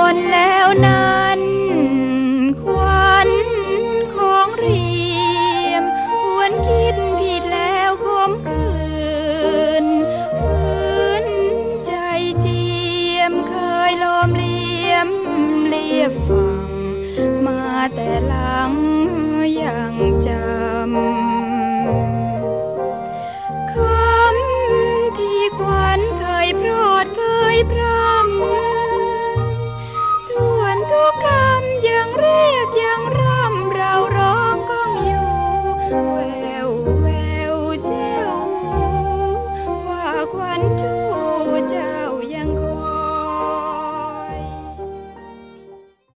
นแล้วนั้นควันของเรียมหวนคิดผิดแล้วขมขื่นฝืนใจเจียมเคยลมเลียมเลียบฟังมาแต่หลังยังจำคำที่ควันเคยโปรดเคยพร